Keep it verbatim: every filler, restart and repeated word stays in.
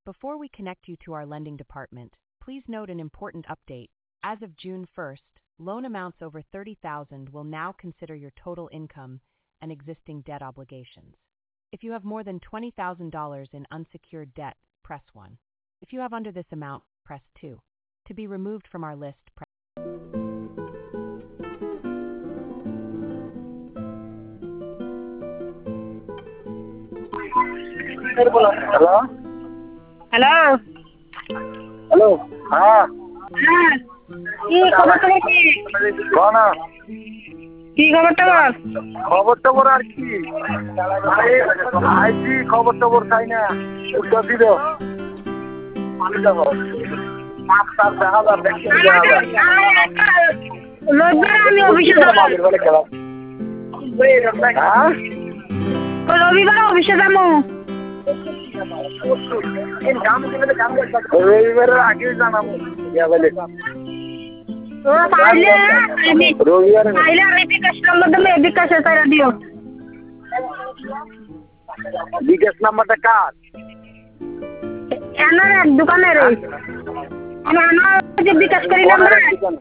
Before we connect you to our lending department, please note an important update. As of June first, loan amounts over thirty thousand dollars will now consider your total income and existing debt obligations. If you have more than twenty thousand dollars in unsecured debt, press one. If you have under this amount, press two. To be removed from our list, press hello hello hello হ্যাঁ হ্যাঁ কি খবর টবর কি কোন কি খবর টবর খবর টবর আর কি আইছি খবর টবর চাই না উদ্যোগী দাও পানি যাবো পাঁচ সাত দেখা যাবে দেখি রবিবার আমি অফিসে যাবো হ্যাঁ রবিবার অফিসে যাবো রবিবারের আগে জানাবো রবিবার বিকাশ নম্বর দেবে বিকাশে তারা দিও বিকাশ নাম্বারটা কার এনার এক দোকানের আমার যে বিকাশ করি নাম্বার